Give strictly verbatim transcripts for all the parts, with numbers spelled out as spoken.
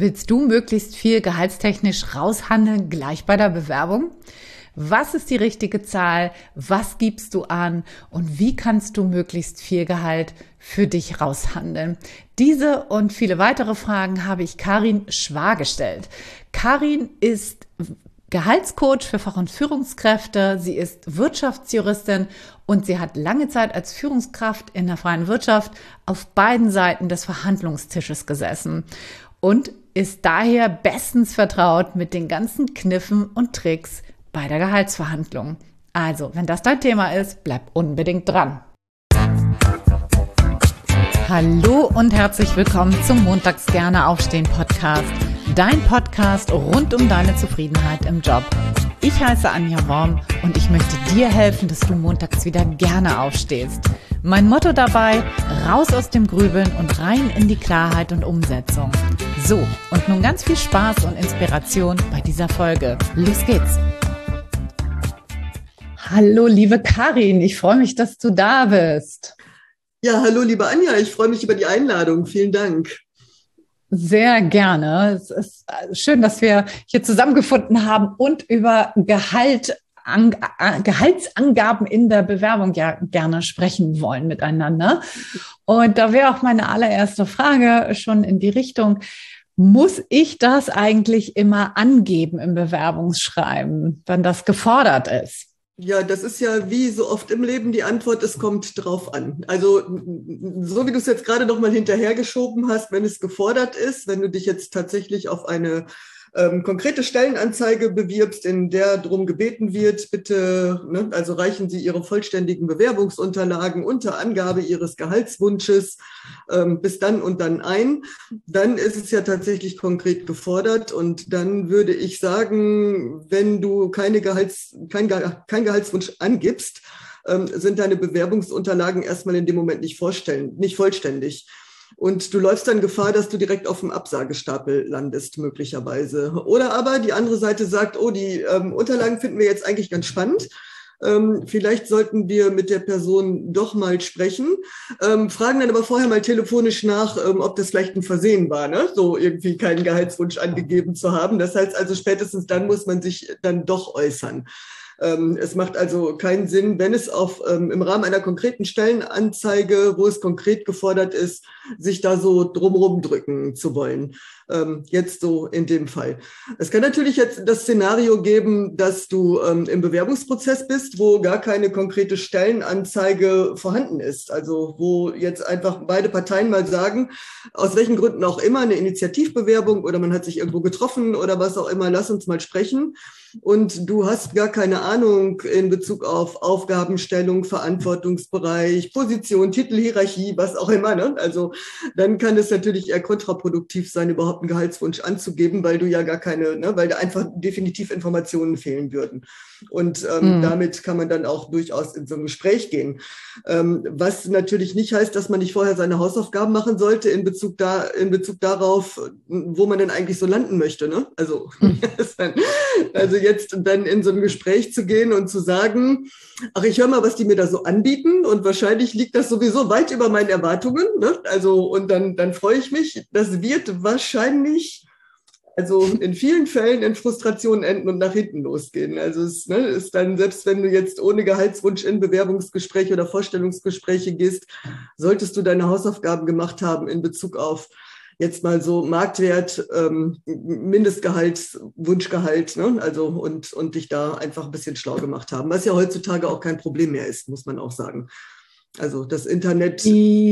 Willst du möglichst viel gehaltstechnisch raushandeln, gleich bei der Bewerbung? Was ist die richtige Zahl? Was gibst du an? Und wie kannst du möglichst viel Gehalt für dich raushandeln? Diese und viele weitere Fragen habe ich Karin Schwa gestellt. Karin ist Gehaltscoach für Fach- und Führungskräfte. Sie ist Wirtschaftsjuristin und sie hat lange Zeit als Führungskraft in der freien Wirtschaft auf beiden Seiten des Verhandlungstisches gesessen und ist daher bestens vertraut mit den ganzen Kniffen und Tricks bei der Gehaltsverhandlung. Also, wenn das dein Thema ist, bleib unbedingt dran. Hallo und herzlich willkommen zum Montags gerne aufstehen Podcast. Dein Podcast rund um deine Zufriedenheit im Job. Ich heiße Anja Worm und ich möchte dir helfen, dass du montags wieder gerne aufstehst. Mein Motto dabei: raus aus dem Grübeln und rein in die Klarheit und Umsetzung. So, und nun ganz viel Spaß und Inspiration bei dieser Folge. Los geht's! Hallo, liebe Karin, ich freue mich, dass du da bist. Ja, hallo, liebe Anja, ich freue mich über die Einladung. Vielen Dank. Sehr gerne. Es ist schön, dass wir hier zusammengefunden haben und über Gehalt, an, Gehaltsangaben in der Bewerbung ja gerne sprechen wollen miteinander. Und da wäre auch meine allererste Frage schon in die Richtung: Muss ich das eigentlich immer angeben im Bewerbungsschreiben, wenn das gefordert ist? Ja, das ist ja wie so oft im Leben die Antwort: Es kommt drauf an. Also so wie du es jetzt gerade noch mal hinterhergeschoben hast, wenn es gefordert ist, wenn du dich jetzt tatsächlich auf eine ähm, konkrete Stellenanzeige bewirbst, in der darum gebeten wird, bitte, ne, also reichen Sie Ihre vollständigen Bewerbungsunterlagen unter Angabe Ihres Gehaltswunsches ähm, bis dann und dann ein, dann ist es ja tatsächlich konkret gefordert. Und dann würde ich sagen, wenn du keine Gehalts, kein, kein Gehaltswunsch angibst, ähm, sind deine Bewerbungsunterlagen erstmal in dem Moment nicht, vorstellen, nicht vollständig. Und du läufst dann Gefahr, dass du direkt auf dem Absagestapel landest, möglicherweise. Oder aber die andere Seite sagt: Oh, die ähm, Unterlagen finden wir jetzt eigentlich ganz spannend. Ähm, vielleicht sollten wir mit der Person doch mal sprechen. Ähm, fragen dann aber vorher mal telefonisch nach, ähm, ob das vielleicht ein Versehen war, ne? So irgendwie keinen Gehaltswunsch angegeben zu haben. Das heißt also, spätestens dann muss man sich dann doch äußern. Es macht also keinen Sinn, wenn es auf, ähm, im Rahmen einer konkreten Stellenanzeige, wo es konkret gefordert ist, sich da so drumherum drücken zu wollen. Ähm, jetzt so in dem Fall. Es kann natürlich jetzt das Szenario geben, dass du ähm, im Bewerbungsprozess bist, wo gar keine konkrete Stellenanzeige vorhanden ist. Also wo jetzt einfach beide Parteien mal sagen, aus welchen Gründen auch immer, eine Initiativbewerbung oder man hat sich irgendwo getroffen oder was auch immer, lass uns mal sprechen. Und du hast gar keine Ahnung in Bezug auf Aufgabenstellung, Verantwortungsbereich, Position, Titel, Hierarchie, was auch immer, ne? Also dann kann es natürlich eher kontraproduktiv sein, überhaupt einen Gehaltswunsch anzugeben, weil du ja gar keine, ne, weil da einfach definitiv Informationen fehlen würden. Und ähm, mhm. damit kann man dann auch durchaus in so ein Gespräch gehen. Ähm, was natürlich nicht heißt, dass man nicht vorher seine Hausaufgaben machen sollte in Bezug da, in Bezug darauf, wo man denn eigentlich so landen möchte, ne? Also, mhm. also jetzt dann in so ein Gespräch zu gehen und zu sagen: Ach, ich höre mal, was die mir da so anbieten und wahrscheinlich liegt das sowieso weit über meinen Erwartungen, ne? Also, und dann, dann freue ich mich. Das wird wahrscheinlich, also in vielen Fällen, in Frustration enden und nach hinten losgehen. Also es ne, ist dann, selbst wenn du jetzt ohne Gehaltswunsch in Bewerbungsgespräche oder Vorstellungsgespräche gehst, solltest du deine Hausaufgaben gemacht haben in Bezug auf jetzt mal so Marktwert, ähm, Mindestgehalt, Wunschgehalt, ne? Also und, und dich da einfach ein bisschen schlau gemacht haben, was ja heutzutage auch kein Problem mehr ist, muss man auch sagen. Also das Internet.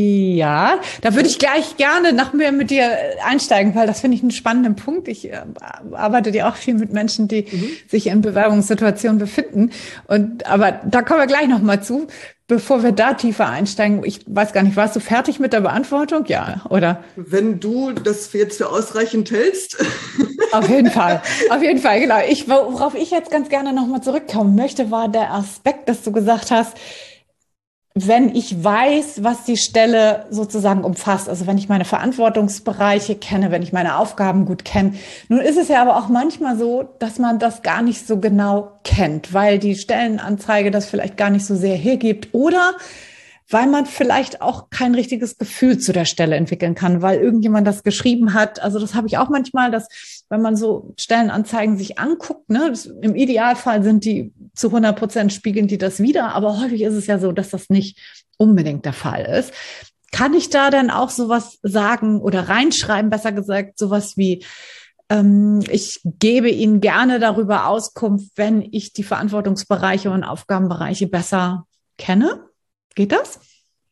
Ja, da würde ich gleich gerne noch mehr mit dir einsteigen, weil das finde ich einen spannenden Punkt. Ich äh, arbeite ja auch viel mit Menschen, die mhm. sich in Bewerbungssituationen befinden. Und aber da kommen wir gleich noch mal zu, bevor wir da tiefer einsteigen. Ich weiß gar nicht, warst du fertig mit der Beantwortung? Ja, oder? Wenn du das jetzt für ausreichend hältst. Auf jeden Fall, auf jeden Fall, genau. Ich, worauf ich jetzt ganz gerne noch mal zurückkommen möchte, war der Aspekt, dass du gesagt hast, wenn ich weiß, was die Stelle sozusagen umfasst, also wenn ich meine Verantwortungsbereiche kenne, wenn ich meine Aufgaben gut kenne. Nun ist es ja aber auch manchmal so, dass man das gar nicht so genau kennt, weil die Stellenanzeige das vielleicht gar nicht so sehr hergibt oder weil man vielleicht auch kein richtiges Gefühl zu der Stelle entwickeln kann, weil irgendjemand das geschrieben hat. Also das habe ich auch manchmal, dass wenn man so Stellenanzeigen sich anguckt, ne, das, im Idealfall sind die zu hundert Prozent spiegeln die das wider, aber häufig ist es ja so, dass das nicht unbedingt der Fall ist. Kann ich da dann auch sowas sagen oder reinschreiben, besser gesagt, sowas wie, ähm, ich gebe Ihnen gerne darüber Auskunft, wenn ich die Verantwortungsbereiche und Aufgabenbereiche besser kenne? Geht das?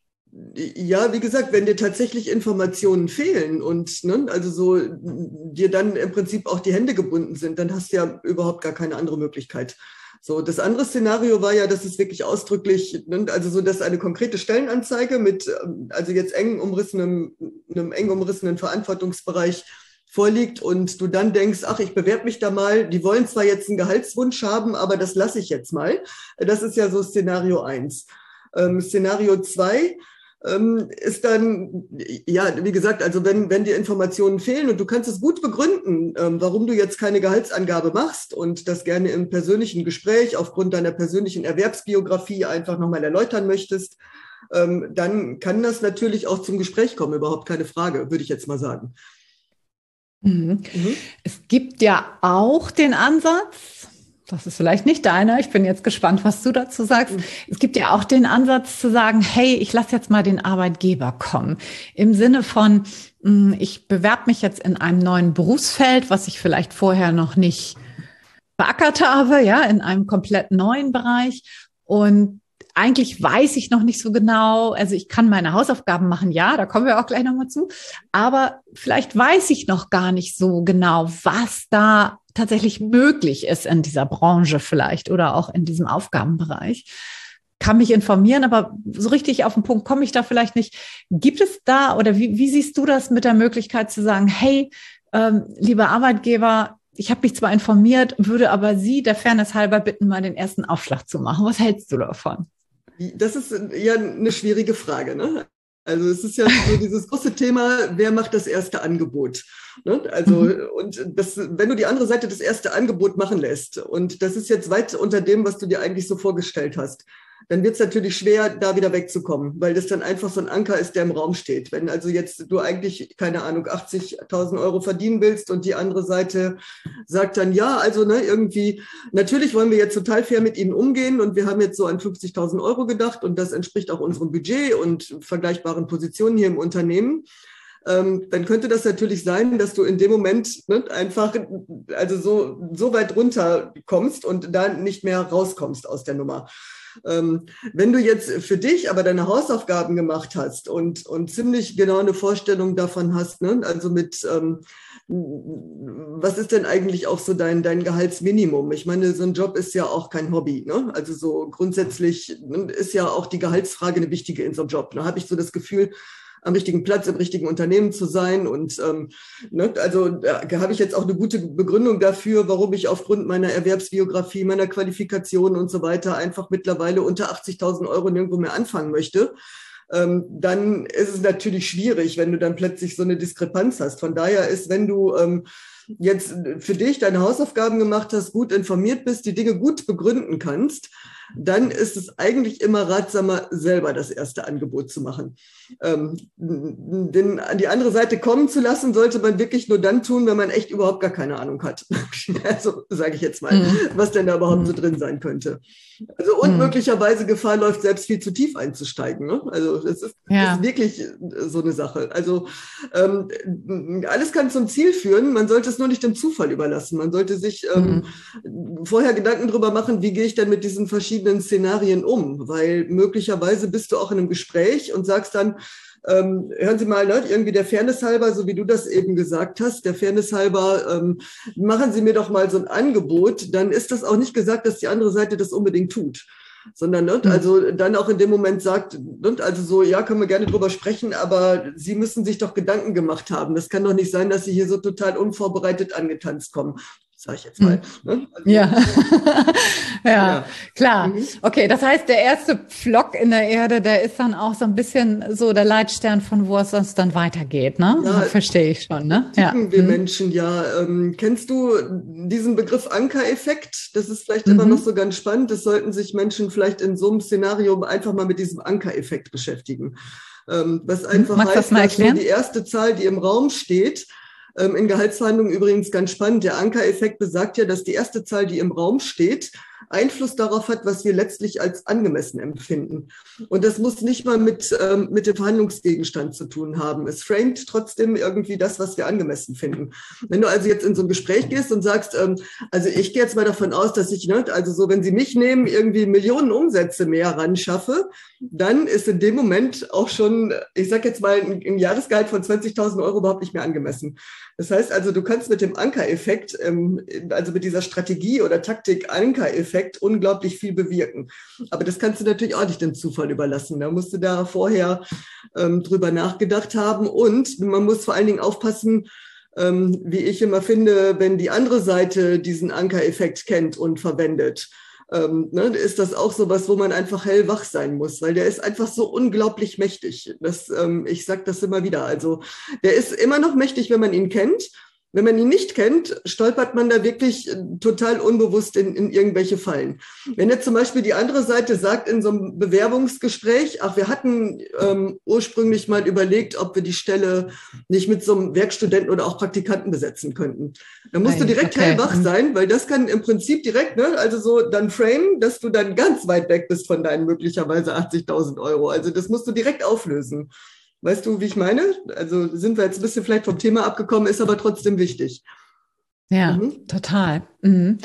Ja, wie gesagt, wenn dir tatsächlich Informationen fehlen und ne, also so dir dann im Prinzip auch die Hände gebunden sind, dann hast du ja überhaupt gar keine andere Möglichkeit. So, das andere Szenario war ja, dass es wirklich ausdrücklich, ne, also so, dass eine konkrete Stellenanzeige mit, also jetzt eng umrissenem, einem eng umrissenen Verantwortungsbereich vorliegt und du dann denkst, ach, ich bewerbe mich da mal, die wollen zwar jetzt einen Gehaltswunsch haben, aber das lasse ich jetzt mal. Das ist ja so Szenario eins. Ähm, Szenario zwei ähm, ist dann, ja, wie gesagt, also wenn, wenn dir Informationen fehlen und du kannst es gut begründen, ähm, warum du jetzt keine Gehaltsangabe machst und das gerne im persönlichen Gespräch aufgrund deiner persönlichen Erwerbsbiografie einfach nochmal erläutern möchtest, ähm, dann kann das natürlich auch zum Gespräch kommen, überhaupt keine Frage, würde ich jetzt mal sagen. Mhm. Mhm. Es gibt ja auch den Ansatz, das ist vielleicht nicht deiner, ich bin jetzt gespannt, was du dazu sagst. Mhm. Es gibt ja auch den Ansatz zu sagen, hey, ich lasse jetzt mal den Arbeitgeber kommen. Im Sinne von, ich bewerbe mich jetzt in einem neuen Berufsfeld, was ich vielleicht vorher noch nicht beackert habe, ja, in einem komplett neuen Bereich. Und eigentlich weiß ich noch nicht so genau, also ich kann meine Hausaufgaben machen, ja, da kommen wir auch gleich nochmal zu, aber vielleicht weiß ich noch gar nicht so genau, was da tatsächlich möglich ist in dieser Branche vielleicht oder auch in diesem Aufgabenbereich. Kann mich informieren, aber so richtig auf den Punkt komme ich da vielleicht nicht. Gibt es da oder wie, wie siehst du das mit der Möglichkeit zu sagen, hey, ähm, lieber Arbeitgeber, ich habe mich zwar informiert, würde aber Sie der Fairness halber bitten, mal den ersten Aufschlag zu machen. Was hältst du davon? Das ist ja eine schwierige Frage, ne? Also es ist ja so dieses große Thema, wer macht das erste Angebot? Ne? Also mhm. und das, wenn du die andere Seite das erste Angebot machen lässt und das ist jetzt weit unter dem, was du dir eigentlich so vorgestellt hast, dann wird es natürlich schwer, da wieder wegzukommen, weil das dann einfach so ein Anker ist, der im Raum steht. Wenn also jetzt du eigentlich, keine Ahnung, achtzigtausend Euro verdienen willst und die andere Seite sagt dann, ja, also ne, irgendwie, natürlich wollen wir jetzt total fair mit ihnen umgehen und wir haben jetzt so an fünfzigtausend Euro gedacht und das entspricht auch unserem Budget und vergleichbaren Positionen hier im Unternehmen. Ähm, dann könnte das natürlich sein, dass du in dem Moment ne, einfach also so, so weit runter kommst und da nicht mehr rauskommst aus der Nummer. Ähm, wenn du jetzt für dich aber deine Hausaufgaben gemacht hast und, und ziemlich genau eine Vorstellung davon hast, ne, also mit, ähm, was ist denn eigentlich auch so dein, dein Gehaltsminimum? Ich meine, so ein Job ist ja auch kein Hobby, ne? Also so grundsätzlich ist ja auch die Gehaltsfrage eine wichtige in so einem Job. Da habe ich so das Gefühl, am richtigen Platz, im richtigen Unternehmen zu sein. Und ähm, ne, also da habe ich jetzt auch eine gute Begründung dafür, warum ich aufgrund meiner Erwerbsbiografie, meiner Qualifikation und so weiter einfach mittlerweile unter achtzigtausend Euro nirgendwo mehr anfangen möchte. Ähm, dann ist es natürlich schwierig, wenn du dann plötzlich so eine Diskrepanz hast. Von daher ist, wenn du ähm, jetzt für dich deine Hausaufgaben gemacht hast, gut informiert bist, die Dinge gut begründen kannst, dann ist es eigentlich immer ratsamer, selber das erste Angebot zu machen. Ähm, denn an die andere Seite kommen zu lassen, sollte man wirklich nur dann tun, wenn man echt überhaupt gar keine Ahnung hat. Also sage ich jetzt mal, mhm. was denn da überhaupt mhm. so drin sein könnte. Also und mhm. möglicherweise Gefahr läuft, selbst viel zu tief einzusteigen. Ne? Also das ist, ja. ist wirklich so eine Sache. Also ähm, alles kann zum Ziel führen, man sollte es nur nicht dem Zufall überlassen. Man sollte sich ähm, mhm. vorher Gedanken drüber machen, wie gehe ich denn mit diesen verschiedenen Szenarien um? Weil möglicherweise bist du auch in einem Gespräch und sagst dann, Ähm, hören Sie mal, ne, irgendwie der Fairness halber, so wie du das eben gesagt hast, der Fairness halber, ähm, machen Sie mir doch mal so ein Angebot, dann ist das auch nicht gesagt, dass die andere Seite das unbedingt tut, sondern ne, mhm. also dann auch in dem Moment sagt, ne, also so, ja, können wir gerne drüber sprechen, aber Sie müssen sich doch Gedanken gemacht haben. Das kann doch nicht sein, dass Sie hier so total unvorbereitet angetanzt kommen. sag ich jetzt mal. Ne? Also, ja. ja, ja, klar. mhm. Okay, das heißt, der erste Pflock in der Erde, der ist dann auch so ein bisschen so der Leitstern, von wo es sonst dann weitergeht, ne? Ja, Verstehe ich schon, ne? Ja. ticken wir Mhm. Menschen ja. Ähm, kennst du diesen Begriff Ankereffekt? Das ist vielleicht immer Mhm. noch so ganz spannend. Das sollten sich Menschen vielleicht in so einem Szenario einfach mal mit diesem Ankereffekt beschäftigen. Ähm, was einfach Magst du das heißt, mal dass so erklären? die erste Zahl, die im Raum steht, ähm, in Gehaltsverhandlungen übrigens ganz spannend. Der Ankereffekt besagt ja, dass die erste Zahl, die im Raum steht, Einfluss darauf hat, was wir letztlich als angemessen empfinden. Und das muss nicht mal mit, ähm, mit dem Verhandlungsgegenstand zu tun haben. Es framet trotzdem irgendwie das, was wir angemessen finden. Wenn du also jetzt in so ein Gespräch gehst und sagst, ähm, also ich gehe jetzt mal davon aus, dass ich, ne, also so, wenn Sie mich nehmen, irgendwie Millionen Umsätze mehr ran schaffe, dann ist in dem Moment auch schon, ich sag jetzt mal, ein, ein Jahresgehalt von zwanzigtausend Euro überhaupt nicht mehr angemessen. Das heißt also, du kannst mit dem Ankereffekt, ähm, also mit dieser Strategie oder Taktik Ankereffekt, unglaublich viel bewirken. Aber das kannst du natürlich auch nicht dem Zufall überlassen. Da musst du da vorher ähm, drüber nachgedacht haben. Und man muss vor allen Dingen aufpassen, ähm, wie ich immer finde, wenn die andere Seite diesen Ankereffekt kennt und verwendet. Ähm, ne, ist das auch so was, wo man einfach hellwach sein muss, weil der ist einfach so unglaublich mächtig. Das, ähm, ich sage das immer wieder. Also der ist immer noch mächtig, wenn man ihn kennt. Wenn man ihn nicht kennt, stolpert man da wirklich total unbewusst in, in irgendwelche Fallen. Wenn jetzt zum Beispiel die andere Seite sagt in so einem Bewerbungsgespräch, ach, wir hatten ähm, ursprünglich mal überlegt, ob wir die Stelle nicht mit so einem Werkstudenten oder auch Praktikanten besetzen könnten. Dann musst du direkt Okay. hellwach sein, weil das kann im Prinzip direkt, ne, also so dann frame, dass du dann ganz weit weg bist von deinen möglicherweise achtzigtausend Euro. Also das musst du direkt auflösen. Weißt du, wie ich meine? Also sind wir jetzt ein bisschen vielleicht vom Thema abgekommen, ist aber trotzdem wichtig. Ja, Mhm. total. Mhm.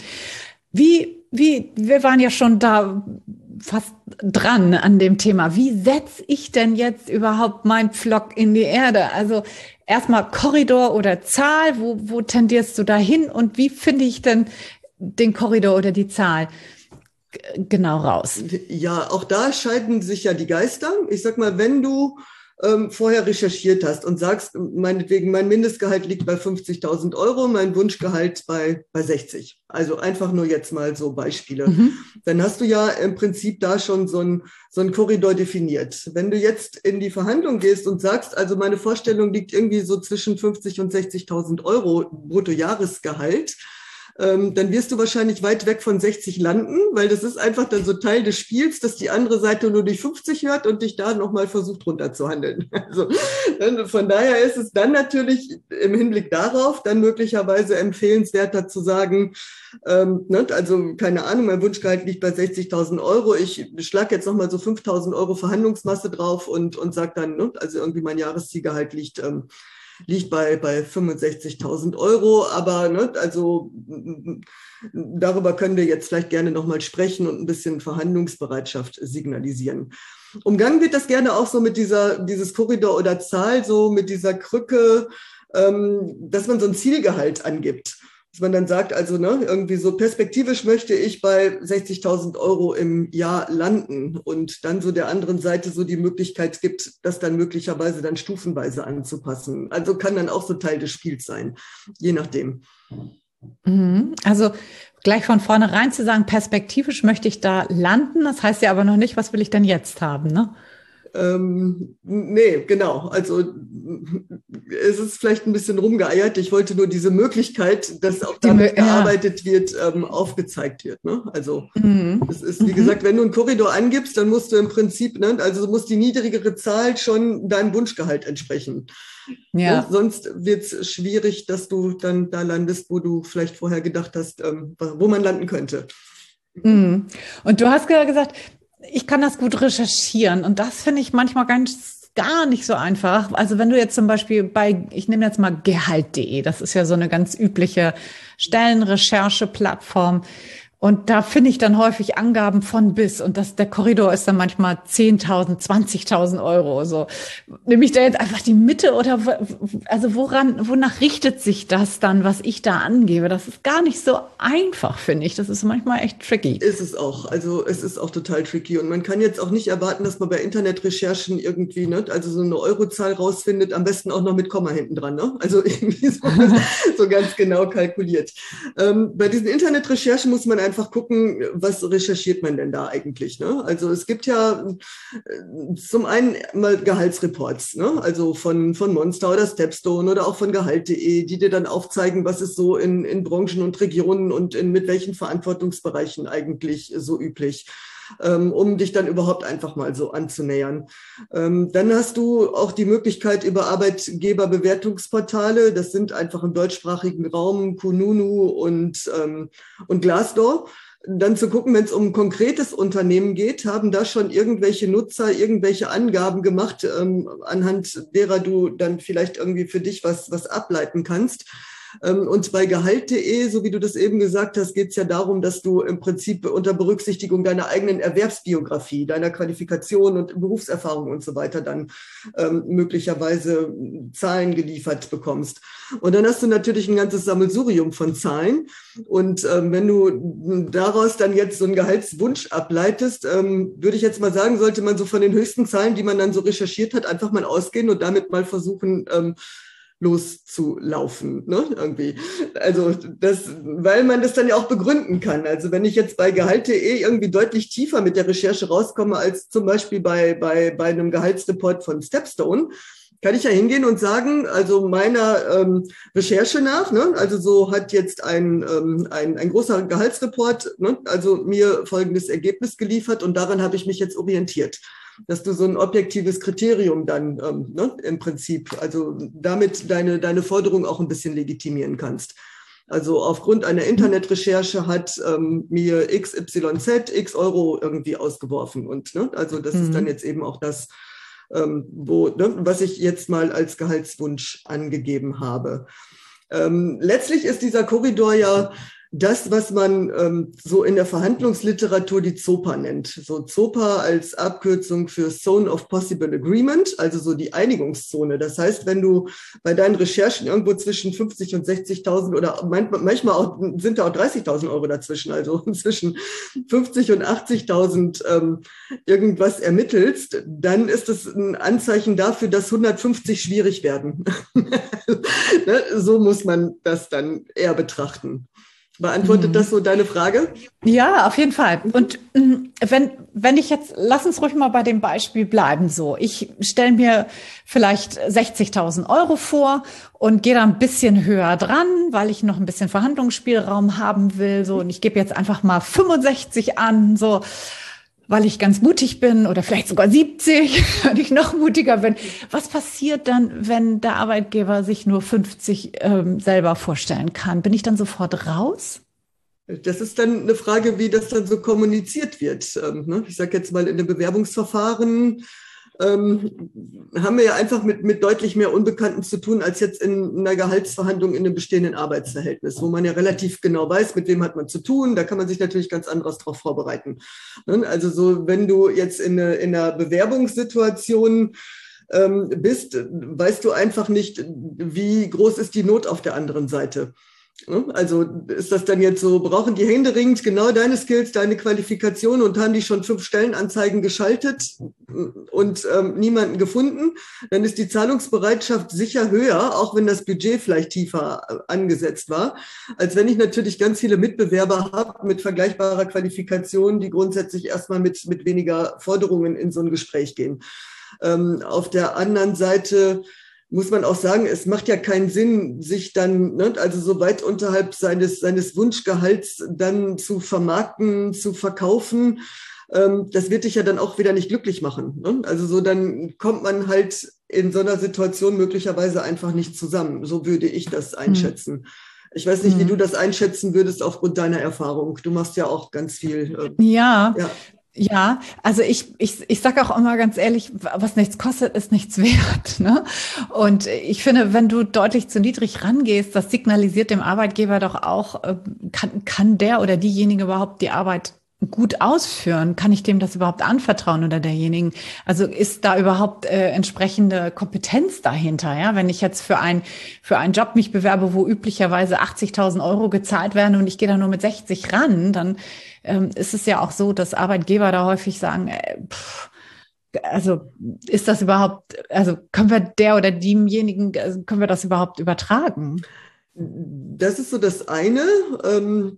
Wie, wie, wir waren ja schon da fast dran an dem Thema. Wie setze ich denn jetzt überhaupt meinen Pflock in die Erde? Also erstmal Korridor oder Zahl, wo, wo tendierst du da hin und wie finde ich denn den Korridor oder die Zahl genau raus? Ja, auch da scheiden sich ja die Geister. Ich sag mal, wenn du ähm, vorher recherchiert hast und sagst, meinetwegen, mein Mindestgehalt liegt bei fünfzigtausend Euro, mein Wunschgehalt bei, bei sechzig. Also einfach nur jetzt mal so Beispiele. Mhm. Dann hast du ja im Prinzip da schon so ein, so ein Korridor definiert. Wenn du jetzt in die Verhandlung gehst und sagst, also meine Vorstellung liegt irgendwie so zwischen fünfzig und sechzigtausend Euro Bruttojahresgehalt, Ähm, dann wirst du wahrscheinlich weit weg von sechzig landen, weil das ist einfach dann so Teil des Spiels, dass die andere Seite nur die fünfzig hört und dich da nochmal versucht runterzuhandeln. Also von daher ist es dann natürlich im Hinblick darauf dann möglicherweise empfehlenswerter zu sagen, ähm, ne, also keine Ahnung, mein Wunschgehalt liegt bei sechzigtausend Euro, ich schlage jetzt nochmal so fünftausend Euro Verhandlungsmasse drauf und, und sage dann, ne, also irgendwie mein Jahreszielgehalt liegt ähm, liegt bei, bei fünfundsechzigtausend Euro, aber ne, also darüber können wir jetzt vielleicht gerne nochmal sprechen und ein bisschen Verhandlungsbereitschaft signalisieren. Umgangen wird das gerne auch so mit dieser, dieses Korridor oder Zahl, so mit dieser Krücke, ähm, dass man so ein Zielgehalt angibt. Dass man dann sagt, also ne, irgendwie so perspektivisch möchte ich bei sechzigtausend Euro im Jahr landen und dann so der anderen Seite so die Möglichkeit gibt, das dann möglicherweise dann stufenweise anzupassen. Also kann dann auch so Teil des Spiels sein, je nachdem. Also gleich von vornherein zu sagen, perspektivisch möchte ich da landen, das heißt ja aber noch nicht, was will ich denn jetzt haben, ne? Ähm, nee, genau. Also es ist vielleicht ein bisschen rumgeeiert. Ich wollte nur diese Möglichkeit, dass auch damit Die, gearbeitet ja. wird, ähm, aufgezeigt wird. Ne? Also mhm. es ist, wie mhm. gesagt, wenn du einen Korridor angibst, dann musst du im Prinzip, ne, also muss die niedrigere Zahl schon deinem Wunschgehalt entsprechen. Ja. Ne? Sonst wird es schwierig, dass du dann da landest, wo du vielleicht vorher gedacht hast, ähm, wo man landen könnte. Mhm. Und du hast gerade gesagt, ich kann das gut recherchieren und das finde ich manchmal ganz gar nicht so einfach. Also wenn du jetzt zum Beispiel bei, ich nehme jetzt mal Gehalt punkt de, das ist ja so eine ganz übliche Stellenrecherche-Plattform Und da finde ich dann häufig Angaben von bis. Und das, der Korridor ist dann manchmal zehntausend, zwanzigtausend Euro. So, nehme ich da jetzt einfach die Mitte oder, also woran, wonach richtet sich das dann, was ich da angebe? Das ist gar nicht so einfach, finde ich. Das ist manchmal echt tricky. Ist es auch. Also es ist auch total tricky. Und man kann jetzt auch nicht erwarten, dass man bei Internetrecherchen irgendwie, ne, also so eine Eurozahl rausfindet, am besten auch noch mit Komma hinten dran. Ne? Also irgendwie so, so ganz genau kalkuliert. Ähm, bei diesen Internetrecherchen muss man einfach gucken, was recherchiert man denn da eigentlich. Ne? Also es gibt ja äh, zum einen mal Gehaltsreports, ne? Also von, von Monster oder Stepstone oder auch von Gehalt punkt de, die dir dann aufzeigen, was ist so in, in Branchen und Regionen und in, mit welchen Verantwortungsbereichen eigentlich so üblich, ähm, um dich dann überhaupt einfach mal so anzunähern. Ähm, dann hast du auch die Möglichkeit über Arbeitgeberbewertungsportale, das sind einfach im deutschsprachigen Raum Kununu und, ähm, und Glassdoor, dann zu gucken, wenn es um ein konkretes Unternehmen geht, haben da schon irgendwelche Nutzer irgendwelche Angaben gemacht, ähm, anhand derer du dann vielleicht irgendwie für dich was, was ableiten kannst. Und bei Gehalt punkt de, so wie du das eben gesagt hast, geht es ja darum, dass du im Prinzip unter Berücksichtigung deiner eigenen Erwerbsbiografie, deiner Qualifikation und Berufserfahrung und so weiter dann ähm, möglicherweise Zahlen geliefert bekommst. Und dann hast du natürlich ein ganzes Sammelsurium von Zahlen. Und ähm, wenn du daraus dann jetzt so einen Gehaltswunsch ableitest, ähm, würde ich jetzt mal sagen, sollte man so von den höchsten Zahlen, die man dann so recherchiert hat, einfach mal ausgehen und damit mal versuchen, ähm, loszulaufen, ne, irgendwie. Also das, weil man das dann ja auch begründen kann. Also wenn ich jetzt bei Gehalt punkt de irgendwie deutlich tiefer mit der Recherche rauskomme als zum Beispiel bei, bei, bei einem Gehaltsreport von Stepstone, kann ich ja hingehen und sagen, also meiner ähm, Recherche nach, ne, also so hat jetzt ein, ähm, ein, ein großer Gehaltsreport, ne, also mir folgendes Ergebnis geliefert und daran habe ich mich jetzt orientiert. Dass du so ein objektives Kriterium dann ähm, ne, im Prinzip, also damit deine, deine Forderung auch ein bisschen legitimieren kannst. Also aufgrund einer Internetrecherche hat ähm, mir X Y Z X Euro irgendwie ausgeworfen. Und ne, also das mhm. ist dann jetzt eben auch das, ähm, wo, ne, was ich jetzt mal als Gehaltswunsch angegeben habe. Ähm, letztlich ist dieser Korridor ja das, was man ähm, so in der Verhandlungsliteratur die ZOPA nennt. So ZOPA als Abkürzung für Zone of Possible Agreement, also so die Einigungszone. Das heißt, wenn du bei deinen Recherchen irgendwo zwischen fünfzig und sechzigtausend oder manchmal auch, sind da auch dreißigtausend Euro dazwischen, also zwischen fünfzig und achtzigtausend ähm, irgendwas ermittelst, dann ist das ein Anzeichen dafür, dass hundertfünfzig schwierig werden. Ne? So muss man das dann eher betrachten. Beantwortet das so deine Frage? Ja, auf jeden Fall. Und wenn, wenn ich jetzt, lass uns ruhig mal bei dem Beispiel bleiben. So, ich stelle mir vielleicht sechzigtausend Euro vor und gehe da ein bisschen höher dran, weil ich noch ein bisschen Verhandlungsspielraum haben will. So, und ich gebe jetzt einfach mal fünfundsechzig an, so, weil ich ganz mutig bin oder vielleicht sogar siebzig, wenn ich noch mutiger bin. Was passiert dann, wenn der Arbeitgeber sich nur fünfzig ähm, selber vorstellen kann? Bin ich dann sofort raus? Das ist dann eine Frage, wie das dann so kommuniziert wird. Ähm, ne? Ich sage jetzt mal, in dem Bewerbungsverfahren ähm, haben wir ja einfach mit, mit deutlich mehr Unbekannten zu tun, als jetzt in einer Gehaltsverhandlung in einem bestehenden Arbeitsverhältnis, wo man ja relativ genau weiß, mit wem hat man zu tun. Da kann man sich natürlich ganz anderes darauf vorbereiten. Ne? Also so, wenn du jetzt in, eine, in einer Bewerbungssituation ähm, bist, weißt du einfach nicht, wie groß ist die Not auf der anderen Seite. Also ist das dann jetzt so, brauchen die händeringend genau deine Skills, deine Qualifikation und haben die schon fünf Stellenanzeigen geschaltet und ähm, niemanden gefunden, dann ist die Zahlungsbereitschaft sicher höher, auch wenn das Budget vielleicht tiefer äh, angesetzt war, als wenn ich natürlich ganz viele Mitbewerber habe mit vergleichbarer Qualifikation, die grundsätzlich erstmal mit, mit weniger Forderungen in so ein Gespräch gehen. Ähm, auf der anderen Seite muss man auch sagen, es macht ja keinen Sinn, sich dann, ne, also so weit unterhalb seines, seines Wunschgehalts dann zu vermarkten, zu verkaufen. Ähm, das wird dich ja dann auch wieder nicht glücklich machen. Ne? Also so, dann kommt man halt in so einer Situation möglicherweise einfach nicht zusammen. So würde ich das einschätzen. Hm. Ich weiß nicht, wie du das einschätzen würdest aufgrund deiner Erfahrung. Du machst ja auch ganz viel. Äh, ja. ja. Ja, also ich, ich, ich sage auch immer ganz ehrlich, was nichts kostet, ist nichts wert. Ne? Und ich finde, wenn du deutlich zu niedrig rangehst, das signalisiert dem Arbeitgeber doch auch, äh, kann, kann der oder diejenige überhaupt die Arbeit gut ausführen? Kann ich dem das überhaupt anvertrauen oder derjenigen? Also ist da überhaupt äh, entsprechende Kompetenz dahinter? Ja, wenn ich jetzt für ein für einen Job mich bewerbe, wo üblicherweise achtzigtausend Euro gezahlt werden und ich gehe da nur mit sechzig ran, dann ähm, ist es ja auch so, dass Arbeitgeber da häufig sagen, äh, pff, also ist das überhaupt, also können wir der oder demjenigen, also können wir das überhaupt übertragen? Das ist so das eine. Ähm,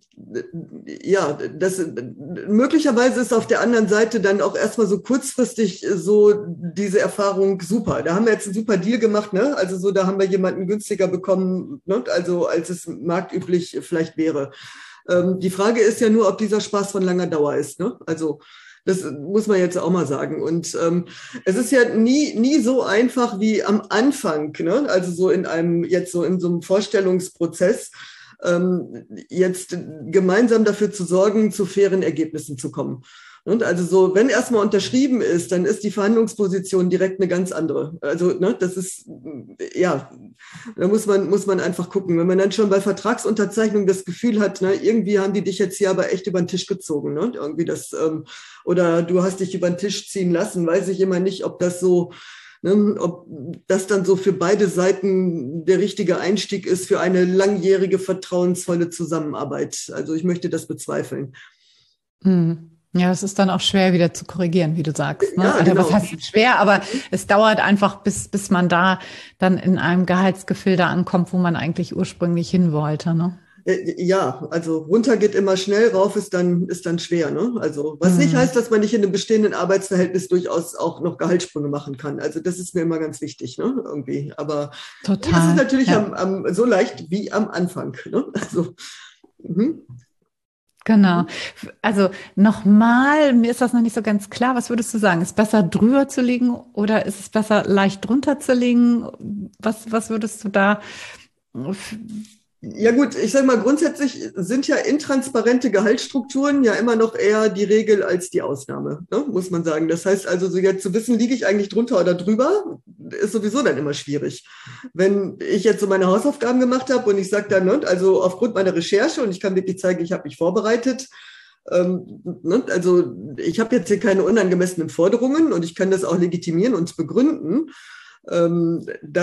ja, das möglicherweise ist auf der anderen Seite dann auch erstmal so kurzfristig so diese Erfahrung super. Da haben wir jetzt einen super Deal gemacht, ne? Also so, da haben wir jemanden günstiger bekommen, ne? Also als es marktüblich vielleicht wäre. Ähm, die Frage ist ja nur, ob dieser Spaß von langer Dauer ist, ne? Also das muss man jetzt auch mal sagen. Und ähm, es ist ja nie, nie so einfach wie am Anfang, ne? Also so in einem, jetzt so in so einem Vorstellungsprozess, ähm, jetzt gemeinsam dafür zu sorgen, zu fairen Ergebnissen zu kommen. Und also so, wenn erstmal unterschrieben ist, dann ist die Verhandlungsposition direkt eine ganz andere. Also, ne, das ist, ja, da muss man, muss man einfach gucken. Wenn man dann schon bei Vertragsunterzeichnung das Gefühl hat, ne, irgendwie haben die dich jetzt hier aber echt über den Tisch gezogen, ne, irgendwie das, ähm, oder du hast dich über den Tisch ziehen lassen, weiß ich immer nicht, ob das so, ne, ob das dann so für beide Seiten der richtige Einstieg ist für eine langjährige, vertrauensvolle Zusammenarbeit. Also ich möchte das bezweifeln. Hm. Ja, es ist dann auch schwer wieder zu korrigieren, wie du sagst. Ne? Ja, Also genau. was heißt schwer, aber es dauert einfach, bis, bis man da dann in einem Gehaltsgefilde ankommt, wo man eigentlich ursprünglich hin wollte. Ne? Ja, also runter geht immer schnell, rauf ist dann, ist dann schwer. Ne? Also was nicht Hm. heißt, dass man nicht in einem bestehenden Arbeitsverhältnis durchaus auch noch Gehaltssprünge machen kann. Also das ist mir immer ganz wichtig, ne? Irgendwie. Aber Total. das ist natürlich Ja. am, am, so leicht wie am Anfang. Ne? Also, mhm. Genau. Also nochmal, mir ist das noch nicht so ganz klar. Was würdest du sagen? Ist es besser drüber zu liegen oder ist es besser leicht drunter zu liegen? Was, was würdest du da? Ja gut, ich sage mal, grundsätzlich sind ja intransparente Gehaltsstrukturen ja immer noch eher die Regel als die Ausnahme, ne? Muss man sagen. Das heißt also, so jetzt zu wissen, liege ich eigentlich drunter oder drüber, ist sowieso dann immer schwierig. Wenn ich jetzt so meine Hausaufgaben gemacht habe und ich sage dann, ne, also aufgrund meiner Recherche und ich kann wirklich zeigen, ich habe mich vorbereitet, ähm, ne, also ich habe jetzt hier keine unangemessenen Forderungen und ich kann das auch legitimieren und begründen. Ähm,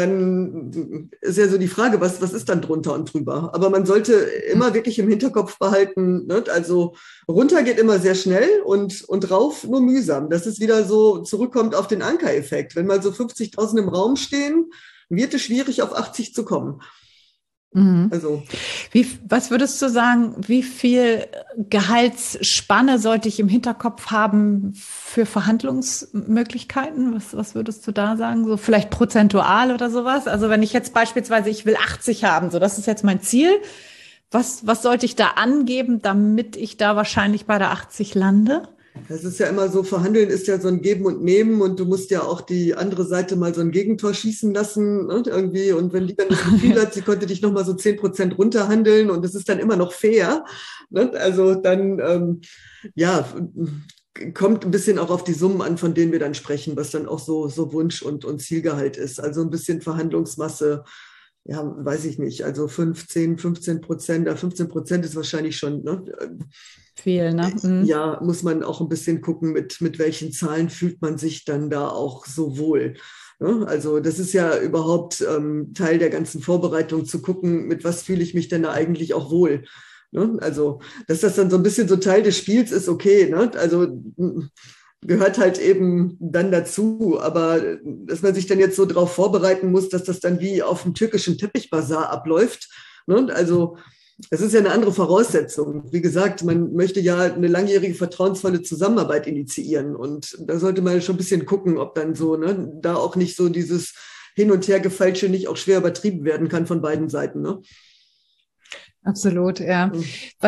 dann ist ja so die Frage, was, was ist dann drunter und drüber? Aber man sollte immer wirklich im Hinterkopf behalten, ne? Also runter geht immer sehr schnell und, und rauf nur mühsam. Das ist wieder so, zurückkommt auf den Anker-Effekt. Wenn mal so fünfzigtausend im Raum stehen, wird es schwierig, auf achtzig zu kommen. Mhm. Also, wie, was würdest du sagen, wie viel Gehaltsspanne sollte ich im Hinterkopf haben für Verhandlungsmöglichkeiten? Was, was würdest du da sagen? So vielleicht prozentual oder sowas? Also wenn ich jetzt beispielsweise, ich will achtzig haben, so das ist jetzt mein Ziel. Was, was sollte ich da angeben, damit ich da wahrscheinlich bei der achtzig lande? das ist ja immer so, verhandeln ist ja so ein Geben und Nehmen und du musst ja auch die andere Seite mal so ein Gegentor schießen lassen, ne, irgendwie. Und wenn die dann das Gefühl hat, sie konnte dich nochmal so zehn Prozent runterhandeln und es ist dann immer noch fair, ne, also dann, ähm, ja, kommt ein bisschen auch auf die Summen an, von denen wir dann sprechen, was dann auch so, so Wunsch und, und Zielgehalt ist. Also ein bisschen Verhandlungsmasse, ja, weiß ich nicht, also fünfzehn, fünfzehn Prozent, ja, fünfzehn Prozent ist wahrscheinlich schon, ne? Viel, ne? Mhm. Ja, muss man auch ein bisschen gucken, mit, mit welchen Zahlen fühlt man sich dann da auch so wohl. Ne? Also das ist ja überhaupt ähm, Teil der ganzen Vorbereitung, zu gucken, mit was fühle ich mich denn da eigentlich auch wohl. Ne? Also, dass das dann so ein bisschen so Teil des Spiels ist, okay. Ne? Also gehört halt eben dann dazu. Aber dass man sich dann jetzt so darauf vorbereiten muss, dass das dann wie auf dem türkischen Teppichbazar abläuft. Ne? Also es ist ja eine andere Voraussetzung. Wie gesagt, man möchte ja eine langjährige, vertrauensvolle Zusammenarbeit initiieren. Und da sollte man schon ein bisschen gucken, ob dann so, ne, da auch nicht so dieses Hin- und Hergefeilsche nicht auch schwer übertrieben werden kann von beiden Seiten. Ne? Absolut, ja. Was,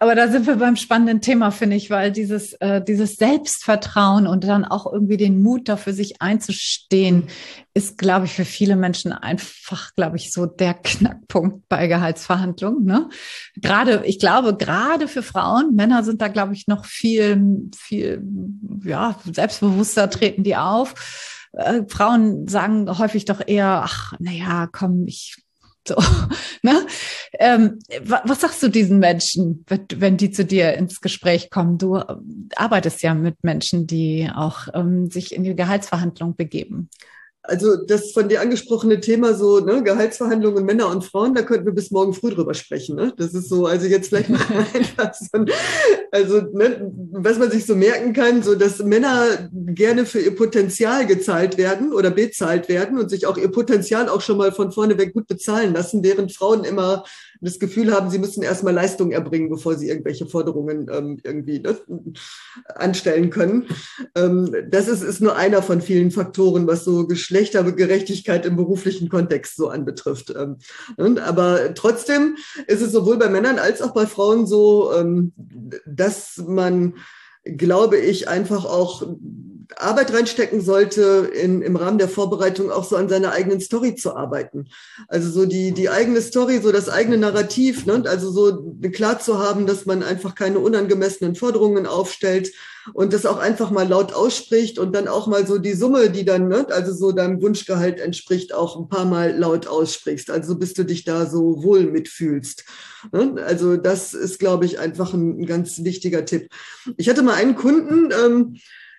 Aber da sind wir beim spannenden Thema, finde ich, weil dieses, äh, dieses Selbstvertrauen und dann auch irgendwie den Mut dafür, sich einzustehen, ist, glaube ich, für viele Menschen einfach, glaube ich, so der Knackpunkt bei Gehaltsverhandlungen. Ne? Gerade, ich glaube, gerade für Frauen, Männer sind da, glaube ich, noch viel, viel, ja, selbstbewusster treten die auf. Äh, Frauen sagen häufig doch eher, ach, naja, komm, ich So, ne? Ähm, was sagst du diesen Menschen, wenn die zu dir ins Gespräch kommen? Du arbeitest ja mit Menschen, die auch ähm, sich in die Gehaltsverhandlung begeben. Also das von dir angesprochene Thema so, ne, Gehaltsverhandlungen Männer und Frauen, da könnten wir bis morgen früh drüber sprechen. Ne? Das ist so, also jetzt vielleicht mal einfach so ein, also ne, was man sich so merken kann, so dass Männer gerne für ihr Potenzial gezahlt werden oder bezahlt werden und sich auch ihr Potenzial auch schon mal von vorne weg gut bezahlen lassen, während Frauen immer das Gefühl haben, sie müssen erstmal Leistung erbringen, bevor sie irgendwelche Forderungen ähm, irgendwie ne, anstellen können. Ähm, das ist, ist nur einer von vielen Faktoren, was so Geschlechtergerechtigkeit im beruflichen Kontext so anbetrifft. Ähm, aber trotzdem ist es sowohl bei Männern als auch bei Frauen so, ähm, dass man, glaube ich, einfach auch Arbeit reinstecken sollte, in, im Rahmen der Vorbereitung auch so an seiner eigenen Story zu arbeiten. Also so die, die eigene Story, so das eigene Narrativ, ne? Also so klar zu haben, dass man einfach keine unangemessenen Forderungen aufstellt und das auch einfach mal laut ausspricht und dann auch mal so die Summe, die dann, ne, also so deinem Wunschgehalt entspricht, auch ein paar Mal laut aussprichst. Also bis du dich da so wohl mitfühlst. Ne? Also das ist, glaube ich, einfach ein, ein ganz wichtiger Tipp. Ich hatte mal einen Kunden, ähm,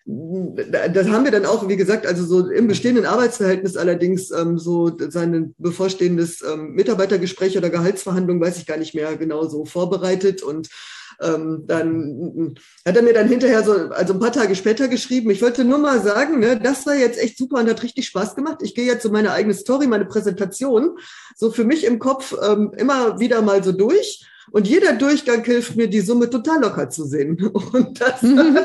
das haben wir dann auch, wie gesagt, also so im bestehenden Arbeitsverhältnis allerdings ähm, so sein bevorstehendes ähm, Mitarbeitergespräch oder Gehaltsverhandlung, weiß ich gar nicht mehr genau so vorbereitet und ähm, dann hat er mir dann hinterher so, also ein paar Tage später geschrieben, ich wollte nur mal sagen, ne, das war jetzt echt super und hat richtig Spaß gemacht. Ich gehe jetzt so meine eigene Story, meine Präsentation, so für mich im Kopf ähm, immer wieder mal so durch. Und jeder Durchgang hilft mir, die Summe total locker zu sehen. Und das,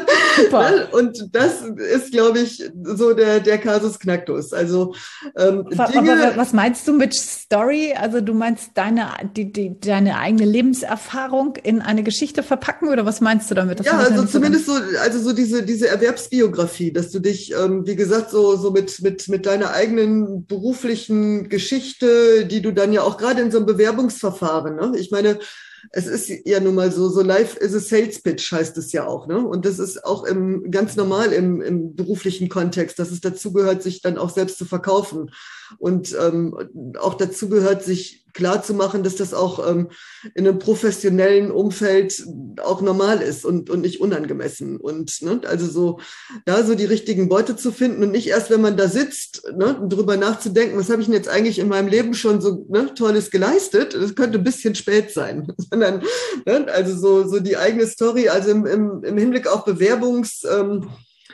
Super. und das ist, glaube ich, so der, der Kasus Knacktus. Also ähm, Dinge, aber was meinst du mit Story? Also du meinst deine, die, die, deine eigene Lebenserfahrung in eine Geschichte verpacken oder was meinst du damit? Das ja, also zumindest so, so, also so diese, diese Erwerbsbiografie, dass du dich, ähm, wie gesagt, so, so mit, mit, mit deiner eigenen beruflichen Geschichte, die du dann ja auch gerade in so einem Bewerbungsverfahren, ne? Ich meine, es ist ja nun mal so, so life is a sales pitch heißt es ja auch, ne? Und das ist auch im, ganz normal im, im beruflichen Kontext, dass es dazu gehört, sich dann auch selbst zu verkaufen. Und ähm, auch dazu gehört, sich klar zu machen, dass das auch ähm, in einem professionellen Umfeld auch normal ist und, und nicht unangemessen. Und ne, also so da so die richtigen Worte zu finden und nicht erst, wenn man da sitzt, ne, drüber nachzudenken, was habe ich denn jetzt eigentlich in meinem Leben schon so ne, Tolles geleistet? Das könnte ein bisschen spät sein. Sondern, ne, also so, so die eigene Story, also im, im, im Hinblick auf Bewerbungs... Ähm,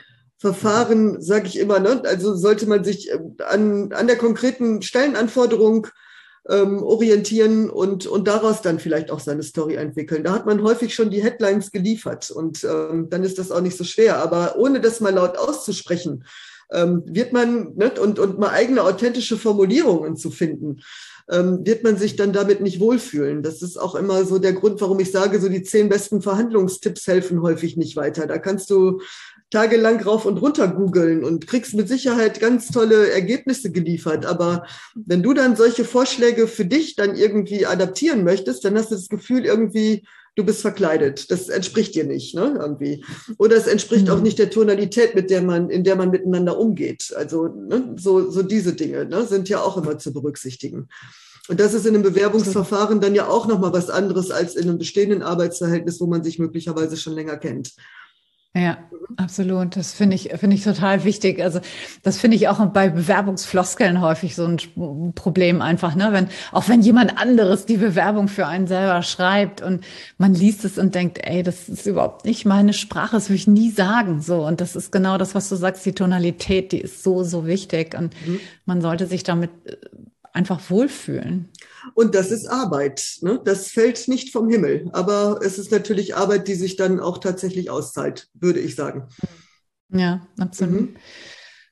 Verfahren, sage ich immer, ne? Also sollte man sich an, an der konkreten Stellenanforderung ähm, orientieren und, und daraus dann vielleicht auch seine Story entwickeln. Da hat man häufig schon die Headlines geliefert und ähm, dann ist das auch nicht so schwer. Aber ohne das mal laut auszusprechen, ähm, wird man, ne? und, und mal eigene authentische Formulierungen zu finden, ähm, wird man sich dann damit nicht wohlfühlen. Das ist auch immer so der Grund, warum ich sage, so die zehn besten Verhandlungstipps helfen häufig nicht weiter. Da kannst du tagelang rauf und runter googeln und kriegst mit Sicherheit ganz tolle Ergebnisse geliefert. Aber wenn du dann solche Vorschläge für dich dann irgendwie adaptieren möchtest, dann hast du das Gefühl irgendwie, du bist verkleidet. Das entspricht dir nicht, ne, irgendwie. Oder es entspricht mhm. auch nicht der Tonalität, mit der man, in der man miteinander umgeht. Also, ne, so, so diese Dinge, ne, sind ja auch immer zu berücksichtigen. Und das ist in einem Bewerbungsverfahren dann ja auch nochmal was anderes als in einem bestehenden Arbeitsverhältnis, wo man sich möglicherweise schon länger kennt. Ja, absolut. Das finde ich, finde ich total wichtig. Also das finde ich auch bei Bewerbungsfloskeln häufig so ein Problem einfach, ne? Wenn, auch wenn jemand anderes die Bewerbung für einen selber schreibt und man liest es und denkt, ey, das ist überhaupt nicht meine Sprache, das würde ich nie sagen. So. Und das ist genau das, was du sagst, die Tonalität, die ist so, so wichtig und mhm. man sollte sich damit einfach wohlfühlen. Und das ist Arbeit, ne? Das fällt nicht vom Himmel, aber es ist natürlich Arbeit, die sich dann auch tatsächlich auszahlt, würde ich sagen. Ja, absolut. Mhm.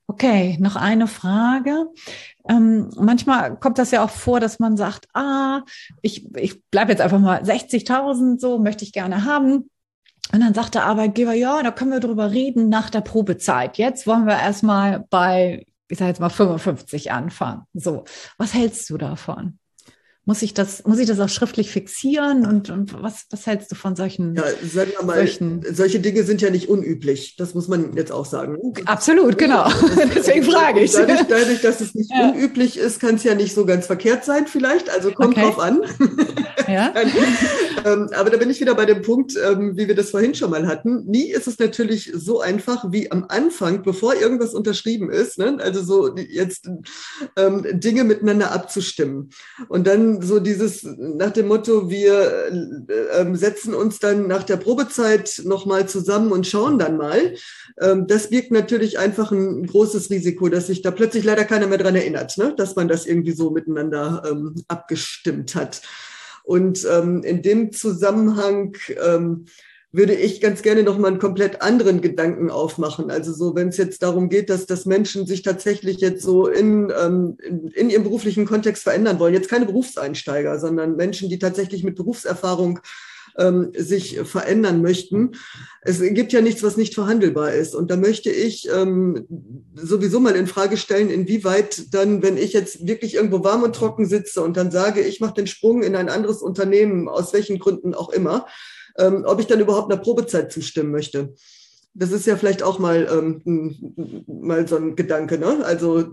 Okay, noch eine Frage. Ähm, manchmal kommt das ja auch vor, dass man sagt, ah, ich, ich bleibe jetzt einfach mal sechzigtausend, so möchte ich gerne haben. Und dann sagt der Arbeitgeber, ja, da können wir drüber reden nach der Probezeit. Jetzt wollen wir erstmal bei, ich sage jetzt mal fünfundfünfzig anfangen. So, was hältst du davon? Muss ich das, muss ich das auch schriftlich fixieren? Und, und was, was hältst du von solchen? Ja, sagen wir mal, solchen solche Dinge sind ja nicht unüblich. Das muss man jetzt auch sagen. Absolut, genau. Deswegen frage ich. Dadurch, dadurch, dass es nicht ja. unüblich ist, kann es ja nicht so ganz verkehrt sein vielleicht. Also kommt okay. drauf an. Ja. ähm, aber da bin ich wieder bei dem Punkt, ähm, wie wir das vorhin schon mal hatten. Nie ist es natürlich so einfach wie am Anfang, bevor irgendwas unterschrieben ist. Ne? Also so jetzt ähm, Dinge miteinander abzustimmen. Und dann so dieses nach dem Motto, wir äh, setzen uns dann nach der Probezeit nochmal zusammen und schauen dann mal. Ähm, das birgt natürlich einfach ein großes Risiko, dass sich da plötzlich leider keiner mehr dran erinnert, ne? Dass man das irgendwie so miteinander ähm, abgestimmt hat. Und ähm, in dem Zusammenhang ähm, würde ich ganz gerne noch mal einen komplett anderen Gedanken aufmachen. Also so, wenn es jetzt darum geht, dass, dass Menschen sich tatsächlich jetzt so in, ähm, in, in ihrem beruflichen Kontext verändern wollen. Jetzt keine Berufseinsteiger, sondern Menschen, die tatsächlich mit Berufserfahrung ähm, sich verändern möchten. Es gibt ja nichts, was nicht verhandelbar ist. Und da möchte ich ähm, sowieso mal in Frage stellen, inwieweit dann, wenn ich jetzt wirklich irgendwo warm und trocken sitze und dann sage, ich mache den Sprung in ein anderes Unternehmen, aus welchen Gründen auch immer, ähm, ob ich dann überhaupt einer Probezeit zustimmen möchte. Das ist ja vielleicht auch mal, ähm, mal so ein Gedanke, ne? Also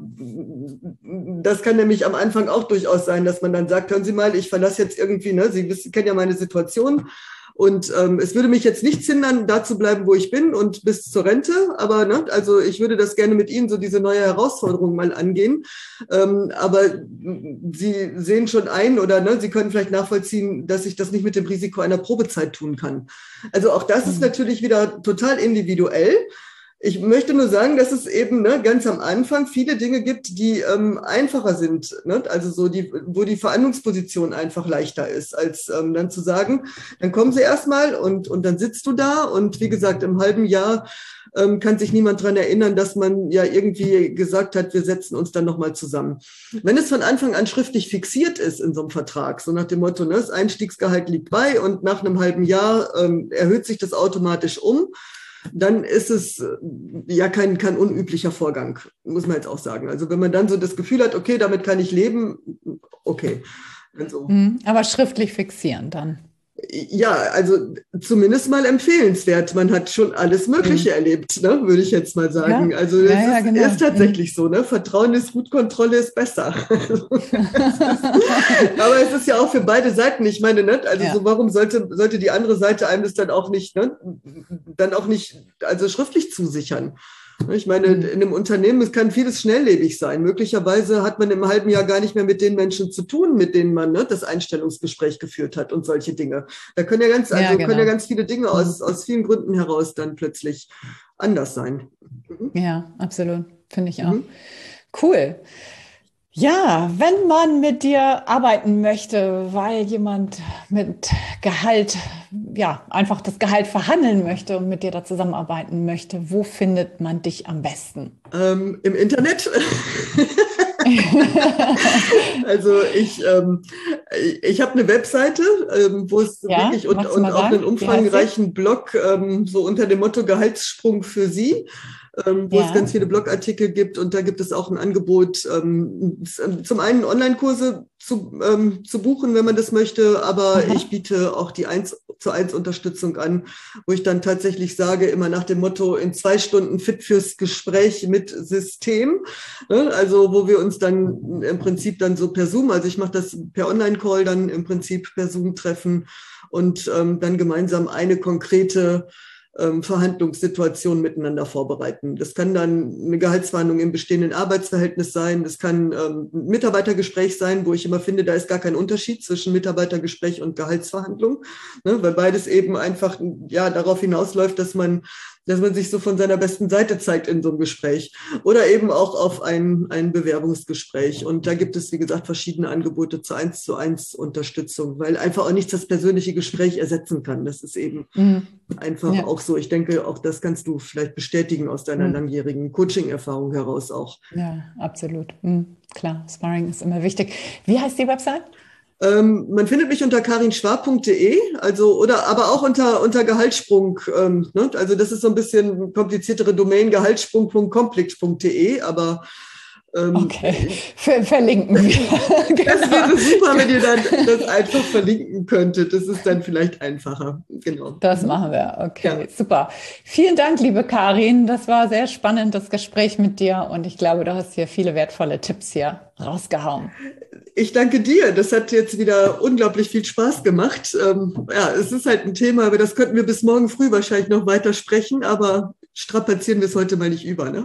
das kann nämlich am Anfang auch durchaus sein, dass man dann sagt, hören Sie mal, ich verlasse jetzt irgendwie, ne? Sie wissen, kennen ja meine Situation. Und ähm, es würde mich jetzt nichts hindern, da zu bleiben, wo ich bin und bis zur Rente. Aber ne, also ich würde das gerne mit Ihnen so diese neue Herausforderung mal angehen. Ähm, aber Sie sehen schon ein oder ne, Sie können vielleicht nachvollziehen, dass ich das nicht mit dem Risiko einer Probezeit tun kann. Also auch das ist natürlich wieder total individuell. Ich möchte nur sagen, dass es eben ne, ganz am Anfang viele Dinge gibt, die ähm, einfacher sind, ne? Also so die, wo die Verhandlungsposition einfach leichter ist, als ähm, dann zu sagen, dann kommen Sie erstmal und und dann sitzt du da und wie gesagt, im halben Jahr ähm, kann sich niemand dran erinnern, dass man ja irgendwie gesagt hat, wir setzen uns dann nochmal zusammen. Wenn es von Anfang an schriftlich fixiert ist in so einem Vertrag, so nach dem Motto, ne, das Einstiegsgehalt liegt bei und nach einem halben Jahr ähm, erhöht sich das automatisch um, dann ist es ja kein, kein unüblicher Vorgang, muss man jetzt auch sagen. Also wenn man dann so das Gefühl hat, okay, damit kann ich leben, okay. Also, aber schriftlich fixieren dann. Ja, also zumindest mal empfehlenswert. Man hat schon alles Mögliche mhm. erlebt, ne, würde ich jetzt mal sagen. Ja. Also das ja, ja, ist, genau. ist tatsächlich mhm. so, ne? Vertrauen ist gut, Kontrolle ist besser. Aber es ist ja auch für beide Seiten, ich meine, ne? Also ja. so, warum sollte, sollte die andere Seite einem das dann auch nicht, ne? dann auch nicht, also schriftlich zusichern? Ich meine, in einem Unternehmen, es kann vieles schnelllebig sein. Möglicherweise hat man im halben Jahr gar nicht mehr mit den Menschen zu tun, mit denen man ne, das Einstellungsgespräch geführt hat und solche Dinge. Da können ja ganz, also ja, genau. können ja ganz viele Dinge aus, aus vielen Gründen heraus dann plötzlich anders sein. Mhm. Ja, absolut. Finde ich auch. Mhm. Cool. Ja, wenn man mit dir arbeiten möchte, weil jemand mit Gehalt, ja, einfach das Gehalt verhandeln möchte und mit dir da zusammenarbeiten möchte, wo findet man dich am besten? Ähm, im Internet. Also ich, ähm, ich habe eine Webseite, ähm, wo es ja, wirklich und, und auch einen umfangreichen Blog, ähm, so unter dem Motto Gehaltssprung für Sie. Ähm, wo ja. es ganz viele Blogartikel gibt und da gibt es auch ein Angebot, ähm, zum einen Online-Kurse zu, ähm, zu buchen, wenn man das möchte, aber Aha. ich biete auch die eins zu eins Unterstützung an, wo ich dann tatsächlich sage, immer nach dem Motto, in zwei Stunden fit fürs Gespräch mit System, ne? Also wo wir uns dann im Prinzip dann so per Zoom, also ich mache das per Online-Call dann im Prinzip per Zoom treffen und ähm, dann gemeinsam eine konkrete Ähm, Verhandlungssituationen miteinander vorbereiten. Das kann dann eine Gehaltsverhandlung im bestehenden Arbeitsverhältnis sein. Das kann ähm, ein Mitarbeitergespräch sein, wo ich immer finde, da ist gar kein Unterschied zwischen Mitarbeitergespräch und Gehaltsverhandlung, ne, weil beides eben einfach ja darauf hinausläuft, dass man dass man sich so von seiner besten Seite zeigt in so einem Gespräch oder eben auch auf ein, ein Bewerbungsgespräch. Und da gibt es, wie gesagt, verschiedene Angebote zur eins zu eins Unterstützung, weil einfach auch nichts das persönliche Gespräch ersetzen kann. Das ist eben mhm. einfach ja. auch so. Ich denke, auch das kannst du vielleicht bestätigen aus deiner mhm. langjährigen Coaching-Erfahrung heraus auch. Ja, absolut. Mhm. Klar, Sparring ist immer wichtig. Wie heißt die Website? Ähm, man findet mich unter karinschwab punkt de, also oder aber auch unter unter Gehaltssprung. Ähm, ne? Also das ist so ein bisschen kompliziertere Domain, gehaltssprung punkt complex punkt de, aber ähm, okay, Ver verlinken wir. Genau. Das wäre super, wenn ihr dann das einfach verlinken könntet. Das ist dann vielleicht einfacher. Genau. Das machen wir. Okay, ja. Super. Vielen Dank, liebe Karin. Das war sehr spannend, das Gespräch mit dir. Und ich glaube, du hast hier viele wertvolle Tipps hier rausgehauen. Ich danke dir. Das hat jetzt wieder unglaublich viel Spaß gemacht. Ähm, ja, es ist halt ein Thema, über das könnten wir bis morgen früh wahrscheinlich noch weiter sprechen, aber strapazieren wir es heute mal nicht über, ne?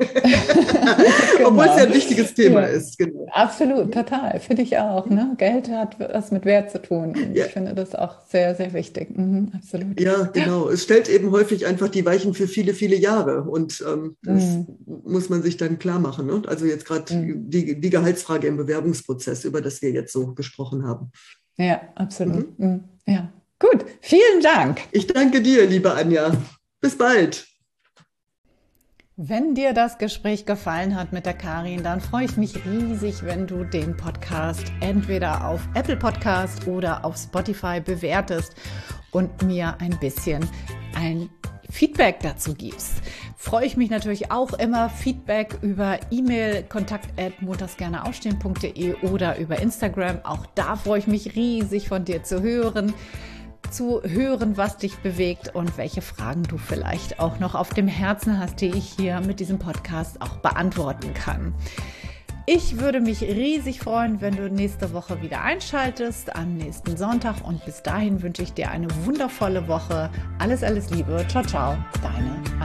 Genau. Obwohl es ja ein wichtiges Thema ja. ist. Genau. Absolut, total. Finde ich auch. Ne? Geld hat was mit Wert zu tun. Und ja. Ich finde das auch sehr, sehr wichtig. Mhm, absolut. Ja, genau. Es stellt eben häufig einfach die Weichen für viele, viele Jahre. Und ähm, das mhm. muss man sich dann klar machen. Ne? Also jetzt gerade mhm. die, die Gehaltsfrage im Bewerbungsprozess, über das wir jetzt so gesprochen haben. Ja, absolut. Mhm. Mhm. Ja, gut. Vielen Dank. Ich danke dir, liebe Anja. Bis bald. Wenn dir das Gespräch gefallen hat mit der Karin, dann freue ich mich riesig, wenn du den Podcast entweder auf Apple Podcast oder auf Spotify bewertest und mir ein bisschen ein Feedback dazu gibst. Freue ich mich natürlich auch immer Feedback über E-Mail kontakt at montagsgerneaufstehen punkt de oder über Instagram. Auch da freue ich mich riesig von dir zu hören. zu hören, was dich bewegt und welche Fragen du vielleicht auch noch auf dem Herzen hast, die ich hier mit diesem Podcast auch beantworten kann. Ich würde mich riesig freuen, wenn du nächste Woche wieder einschaltest, am nächsten Sonntag. Und bis dahin wünsche ich dir eine wundervolle Woche. Alles, alles Liebe. Ciao, ciao. Deine Anja.